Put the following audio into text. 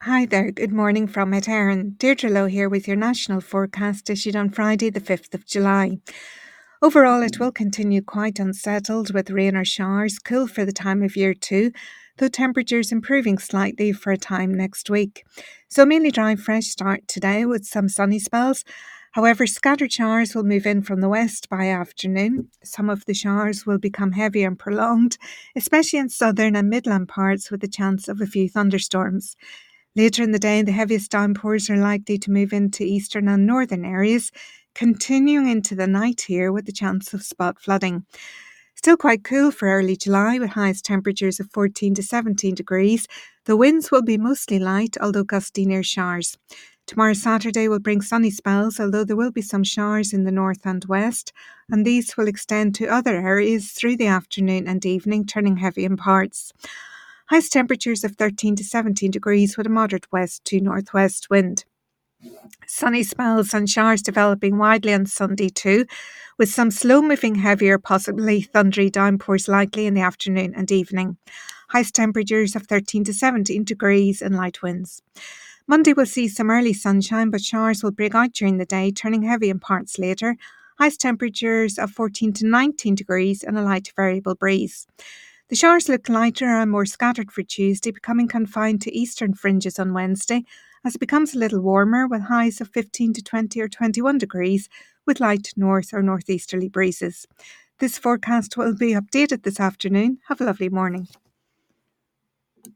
Hi there, good morning from Ed Éireann. Deirdre Lowe here with your national forecast issued on Friday the 5th of July. Overall, it will continue quite unsettled with rain or showers, cool for the time of year too, though temperatures improving slightly for a time next week. So mainly dry, fresh start today with some sunny spells. However, scattered showers will move in from the west by afternoon. Some of the showers will become heavy and prolonged, especially in southern and midland parts with a chance of a few thunderstorms. Later in the day, the heaviest downpours are likely to move into eastern and northern areas, continuing into the night here with the chance of spot flooding. Still quite cool for early July with highest temperatures of 14 to 17 degrees. The winds will be mostly light, although gusty near showers. Tomorrow, Saturday, will bring sunny spells, although there will be some showers in the north and west, and these will extend to other areas through the afternoon and evening, turning heavy in parts. Highest temperatures of 13 to 17 degrees with a moderate west to northwest wind. Sunny spells and showers developing widely on Sunday too, with some slow-moving heavier, possibly thundery downpours likely in the afternoon and evening. Highest temperatures of 13 to 17 degrees and light winds. Monday will see some early sunshine, but showers will break out during the day, turning heavy in parts later. Highest temperatures of 14 to 19 degrees and a light variable breeze. The showers look lighter and more scattered for Tuesday, becoming confined to eastern fringes on Wednesday, as it becomes a little warmer with highs of 15 to 20 or 21 degrees with light north or northeasterly breezes. This forecast will be updated this afternoon. Have a lovely morning.